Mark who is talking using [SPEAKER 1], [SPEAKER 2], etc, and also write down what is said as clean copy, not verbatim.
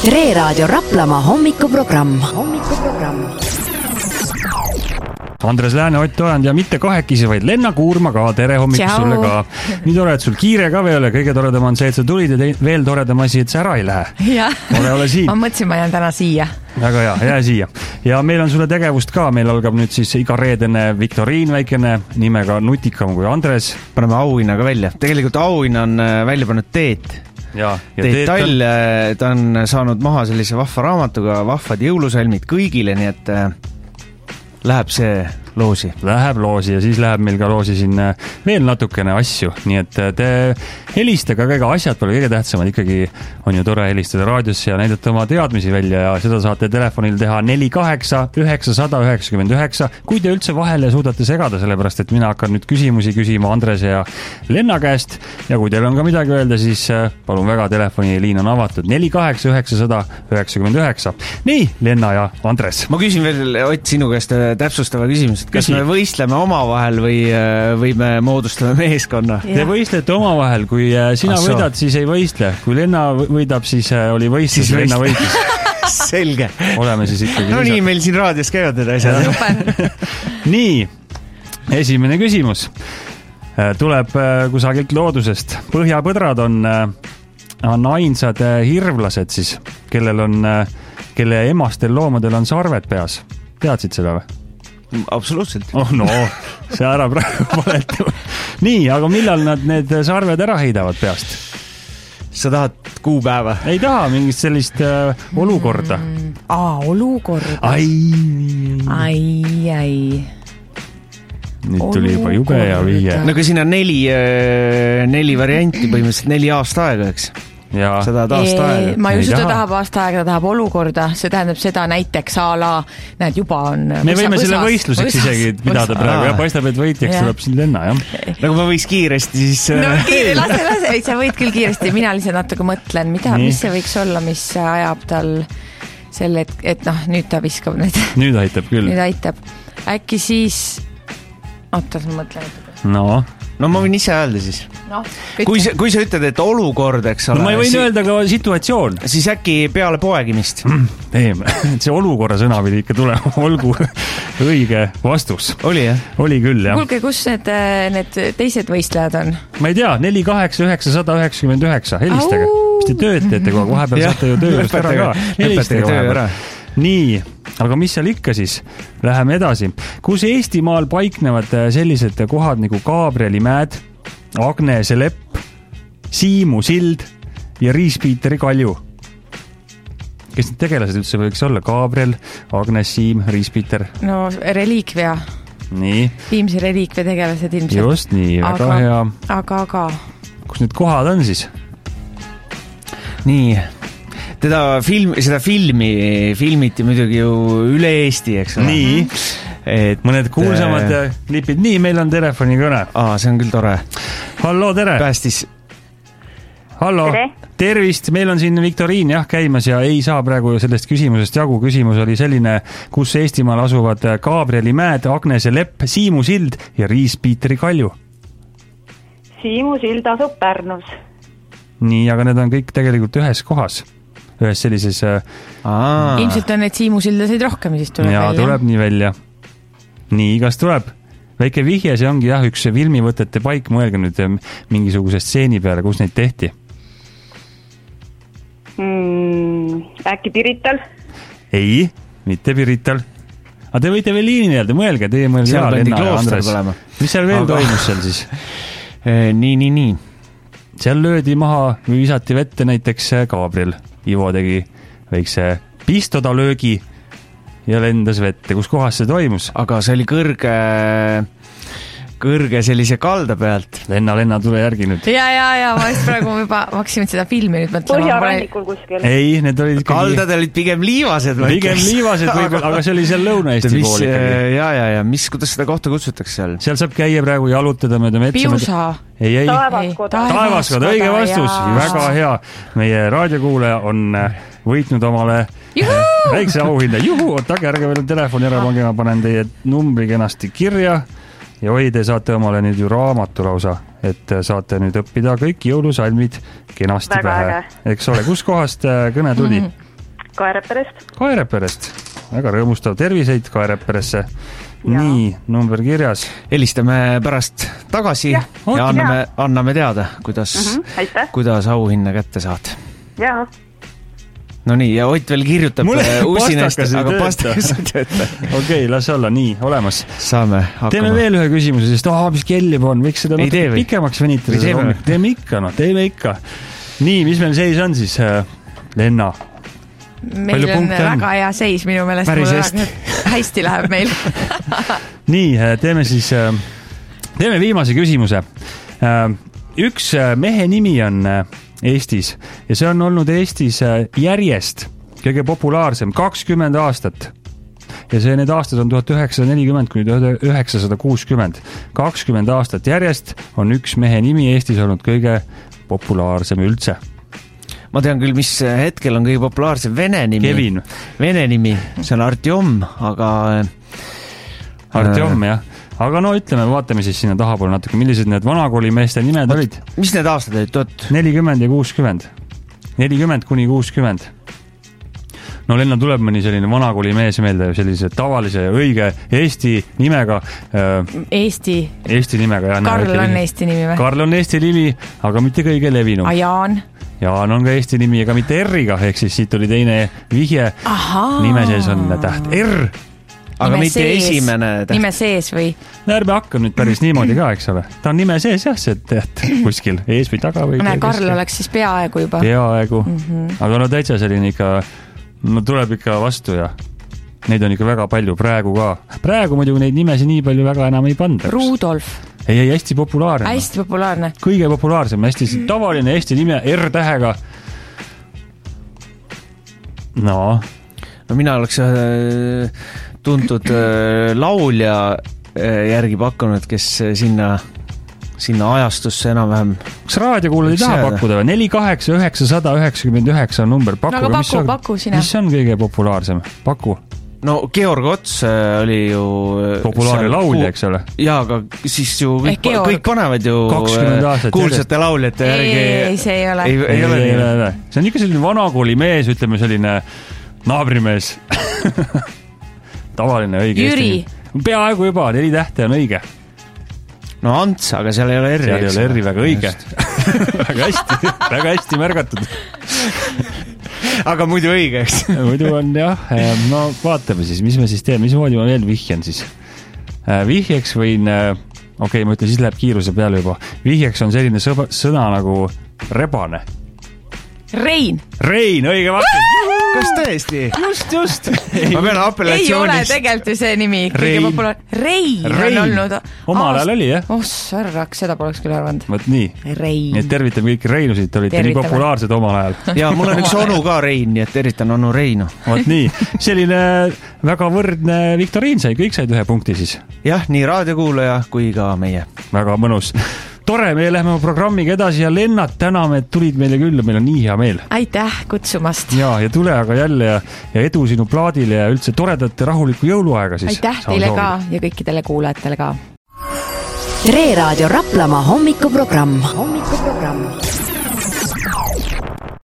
[SPEAKER 1] Tre Raadio Raplamaa hommikuprogramm.
[SPEAKER 2] Andres Lääne, Ott Ojand ja mitte kahekesi, vaid Lenna Kuurma ka. Tere hommikust sulle ka. Nii tore, et sul kiire ka veel. Kõige toredam on see, et sa tulid ja veel toredam asi, et sa ära ei lähe. Ole siin.
[SPEAKER 3] Ma mõtlesin, ma jään täna siia.
[SPEAKER 2] Väga hea, jää siia. Ja meil on sulle tegevust ka. Meil algab nüüd siis iga reedene viktoriin väikene nimega Nutikam kui Andres.
[SPEAKER 4] Paneme auhinna ka välja. Tegelikult auhinna on välja pannud Teet. Teet Tall, ta on saanud maha sellise vahva raamatuga vahvad jõulusalmid kõigile, nii et läheb see loosi.
[SPEAKER 2] Läheb loosi ja siis läheb meil ka loosi siin veel natukene asju. Nii et te helistage, aga asjad pole kõige tähtsamad. Ikkagi on ju tore helistada raadiosse ja näidata oma teadmisi välja ja seda saate telefonil teha 48 999. Kui te üldse vahele suudate segada, sellepärast et mina hakkan nüüd küsimusi küsima Andres ja Lenna käest ja kui teil on ka midagi öelda, siis palun väga, telefoniliin on avatud 48 999. Nii, Lenna ja Andres.
[SPEAKER 4] Ma küsin veel, Ott, sinu käest täpsustava küsimus. Kas me võistleme omavahel või me moodustame meeskonna?
[SPEAKER 2] Te võistlete omavahel, kui sina võidad, siis ei võistle. Kui Lenna võidab, siis oli võistlus, Lenna võitlis.
[SPEAKER 4] Selge.
[SPEAKER 2] Oleme siis ikkagi...
[SPEAKER 4] No nii, meil siin raadios käivad need asjad.
[SPEAKER 2] Nii, esimene küsimus. Tuleb kusagilt loodusest. Põhjapõdrad on ainsad hirvlased siis, kelle emastel loomadel on sarved peas. Teadsid seda või?
[SPEAKER 4] Absoluutselt.
[SPEAKER 2] Oh no, see ära praegu poleti. Nii, aga millal nad need sarved ära heidavad peast?
[SPEAKER 4] Sa tahad kuupäeva?
[SPEAKER 2] Ei taha, mingit sellist olukorda.
[SPEAKER 3] Olukorda. Ai.
[SPEAKER 2] Nüüd tuli juba jube ja viie.
[SPEAKER 4] No kui siin on neli varianti, põhimõtteliselt 4 aasta aega, eks?
[SPEAKER 2] Ja.
[SPEAKER 4] Sa tahad aasta aega?
[SPEAKER 3] Ma ei usu, ta tahab aasta aega, ta tahab olukorda. See tähendab seda näiteks näed, juba on...
[SPEAKER 2] Me võime selle võistluseks isegi pidada praegu ja paistab, et võitjaks tuleb siin Lenna, jah?
[SPEAKER 4] Nagu ma võiks kiiresti siis...
[SPEAKER 3] No kiire, lase, sa võid küll kiiresti. Mina lihtsalt natuke mõtlen, mis see võiks olla, mis ajab tal selle, et nüüd ta viskab need.
[SPEAKER 2] Nüüd aitab küll.
[SPEAKER 3] Nüüd aitab. Äkki siis... Oota, ma mõtlen.
[SPEAKER 4] No ma võin ise öelda siis. Kui sa ütled, et olukord, eks ole...
[SPEAKER 2] No ma ei võin öelda ka situatsioon.
[SPEAKER 4] Siis äkki peale poegimist.
[SPEAKER 2] See olukorra sõna pidi ikka tulema. Olgu õige vastus.
[SPEAKER 4] Oli, jah?
[SPEAKER 2] Oli küll, jah.
[SPEAKER 3] Kuulge, kus need teised võistlejad on?
[SPEAKER 2] Ma ei tea, 48 999. Helistage. Mis te tööd teete kogu? Vahepeal saate ju tööst ära ka. Helistage vahepeal. Nii, aga mis seal ikka siis? Läheme edasi. Kus Eestimaal paiknevad sellised kohad nagu Gabrielimäed, Agnese lepp, Siimu sild ja Riis-Piiteri kalju? Kes need tegelased üldse võiks olla? Gabriel, Agnes, Siim, Riis-Piiter?
[SPEAKER 3] No reliikvia.
[SPEAKER 2] Nii.
[SPEAKER 3] Viimse reliikvia tegelased ilmselt.
[SPEAKER 2] Just nii, väga hea.
[SPEAKER 3] Aga.
[SPEAKER 2] Kus need kohad on siis?
[SPEAKER 4] Nii... Seda filmi filmiti muidugi ju üle Eesti, eks ole.
[SPEAKER 2] Nii, mõned kuulsamad klipid. Nii, meil on telefonikõne.
[SPEAKER 4] See on küll tore.
[SPEAKER 2] Hallo, tere.
[SPEAKER 4] Päästis.
[SPEAKER 2] Hallo, tervist. Meil on siin viktoriin käimas ja ei saa praegu sellest küsimusest jagu. Küsimus oli selline, kus Eestimaal asuvad Gabrielimäed, Agnese lepp, Siimu sild ja Riis-Piiteri kalju.
[SPEAKER 5] Siimu sild asub Pärnus.
[SPEAKER 2] Nii, aga need on kõik tegelikult ühes kohas. Ühes sellises...
[SPEAKER 3] Ilmselt on need Siimu sildasid rohkem, siis tuleb välja.
[SPEAKER 2] Tuleb nii välja. Nii, kas tuleb? Väike vihje, see ongi üks filmivõtete paik. Mõelge nüüd mingisuguse stseeni peale, kus neid tehti.
[SPEAKER 5] Äkki Pirital?
[SPEAKER 2] Ei, mitte Pirital. Aga te võite veel liini öelda, mõelge. Teie mõelge
[SPEAKER 4] seal pandi klooster põlema.
[SPEAKER 2] Mis seal veel toimus seal siis?
[SPEAKER 4] Nii.
[SPEAKER 2] Seal löödi maha või visati vette näiteks Gabriel. Ivo tegi väikse pistodalöögi ja lendas vette. Kus kohas see toimus? Aga
[SPEAKER 4] see oli kõrge sellise kalda pealt.
[SPEAKER 2] Lenna, tule järgi nüüd.
[SPEAKER 3] Ja, ma just praegu juba maksin seda filmi nüüd mõtlema.
[SPEAKER 5] Põhjarannikul kuskil.
[SPEAKER 2] Ei, need olid ikkagi...
[SPEAKER 4] Kaldad olid pigem liivased.
[SPEAKER 2] Pigem liivased võib-olla, aga see oli seal Lõuna-Eesti pool ikkagi.
[SPEAKER 4] Ja, kuidas seda kohta kutsutakse seal?
[SPEAKER 2] Seal saab käia praegu jalutada mööda metsa.
[SPEAKER 3] Piusa.
[SPEAKER 2] Ei.
[SPEAKER 5] Taevaskoda,
[SPEAKER 2] õige vastus. Väga hea. Meie raadiokuulaja on võitnud omale väikse auhinda. Ootake, ärge veel telefoni ära pange, ma panen teie numbri kenasti kirja ja te saate omale nüüd ju raamatu lausa, et saate nüüd õppida kõik jõulusalmid kenasti pähe. Eks ole, kus kohast kõne tuli?
[SPEAKER 5] Kaereperest.
[SPEAKER 2] Väga rõõmustav, terviseid Kaereperesse. Nii, number kirjas.
[SPEAKER 4] Helistame pärast tagasi ja anname teada, kuidas auhinna kätte saad.
[SPEAKER 5] Jaa.
[SPEAKER 4] No nii, ja Ott veel kirjutab usinasti, aga pastakas ei tööta.
[SPEAKER 2] Okei, las olla, nii, olemas.
[SPEAKER 4] Saame hakkama.
[SPEAKER 2] Teeme veel ühe küsimuse, sest mis kell juba on, võiks seda pikemaks venitada. Teeme ikka. Nii, mis meil seis on siis, Lenna?
[SPEAKER 3] Meil on väga hea seis minu meelest. Hästi läheb meil.
[SPEAKER 2] Nii, teeme viimase küsimuse. Üks mehe nimi on Eestis ja see on olnud Eestis järjest kõige populaarsem 20 aastat. Ja need aastad on 1940 kuni 1960. 20 aastat järjest on üks mehe nimi Eestis olnud kõige populaarsem üldse.
[SPEAKER 4] Ma tean küll, mis hetkel on kõige populaarsem vene nimi.
[SPEAKER 2] Kevin.
[SPEAKER 4] Vene nimi, see on Artjom, aga...
[SPEAKER 2] Artjom, jah. Aga ütleme, vaatame siis sinna tahapoole natuke, millised need vanakoolimeeste nimed olid.
[SPEAKER 4] Mis need aastad olid?
[SPEAKER 2] 40 ja 60. 40 kuni 60. Lenna tuleb mõni selline vanakoolimees meelde, sellise tavalise õige Eesti nimega. Eesti nimega, jah.
[SPEAKER 3] Karl on Eesti nimi või?
[SPEAKER 2] Karl on Eesti nimi, aga mitte kõige levinum. Jaan on ka Eesti nimi, aga mitte R-iga, ehk siis siit oli teine vihje. Nime sees on täht R.
[SPEAKER 4] Aga mitte esimene täht.
[SPEAKER 3] Nime sees või?
[SPEAKER 2] Ärme hakka nüüd päris niimoodi ka, eks ole. Ta on nime sees, jah, see täht kuskil ees või taga või.
[SPEAKER 3] Karl oleks siis peaaegu juba.
[SPEAKER 2] Peaaegu. Aga täitsa selline ikka, tuleb ikka vastu ja neid on ikka väga palju praegu ka. Praegu muidugi neid nimesi nii palju väga enam ei panda.
[SPEAKER 3] Rudolf.
[SPEAKER 2] Ei, hästi populaarne.
[SPEAKER 3] Hästi populaarne.
[SPEAKER 2] Kõige populaarsem, hästi tavaline Eesti nime R-tähega. No
[SPEAKER 4] mina oleks tuntud laulja järgi pakkunud, kes sinna ajastusse enam-vähem...
[SPEAKER 2] Kas raadiokuulad ei taha pakkuda või? 48999 on number.
[SPEAKER 3] Aga paku sina.
[SPEAKER 2] Mis on kõige populaarsem? Paku.
[SPEAKER 4] No Georg Ots oli ju...
[SPEAKER 2] populaarne laulja, eks ole?
[SPEAKER 4] Jaa, aga siis ju kõik panevad ju kuulsate lauljate järgi...
[SPEAKER 3] Ei, see ei ole.
[SPEAKER 2] Ei ole. See on ikka selline vanakooli mees, ütleme selline naabrimees. Tavaline õige
[SPEAKER 3] Jüri.
[SPEAKER 2] Peaaegu juba, 4 tähte on õige.
[SPEAKER 4] No Ants, aga seal ei ole R-i.
[SPEAKER 2] Seal ei ole R-i, väga õige. Väga hästi märgatud.
[SPEAKER 4] Aga muidu õige, eks?
[SPEAKER 2] Muidu on jah. No vaatame siis, mis me siis teeme. Mismoodi ma veel vihjen siis? Vihjeks võin... Okei, ma ütlen, siis läheb kiiruse peale juba. Vihjeks on selline sõna nagu rebane.
[SPEAKER 3] Rein,
[SPEAKER 2] õige vastus.
[SPEAKER 4] Kas tõesti?
[SPEAKER 2] Just.
[SPEAKER 4] Ma pean apellatsiooniks.
[SPEAKER 3] Ei ole tegelikult see nimi. Rein on olnud.
[SPEAKER 2] Omal ajal oli, jah?
[SPEAKER 3] Sarrak, seda poleks küll arvanud.
[SPEAKER 2] Võt nii.
[SPEAKER 3] Rein.
[SPEAKER 2] Nii et tervitame kõiki Reinusid, olite nii populaarsed omal ajal.
[SPEAKER 4] Ja mul on üks onu ka Rein, nii et tervitan onu Reinu.
[SPEAKER 2] Võt nii. Selline väga võrdne viktoriin sai, kõik said 1 punkti siis.
[SPEAKER 4] Jah, nii raadiokuulaja kui ka meie.
[SPEAKER 2] Väga mõnus. Tore, me läheme programmiga edasi ja Lennart, täname, et tulid meile külla, meil on nii hea meel.
[SPEAKER 3] Aitäh kutsumast.
[SPEAKER 2] Ja tule aga jälle ja edu sinu plaadile ja üldse toredat ja rahulikku jõuluaega siis.
[SPEAKER 3] Aitäh teile ka ja kõikidele kuulajatele ka.
[SPEAKER 1] Tre Raadio Raplamaa hommikuprogramm.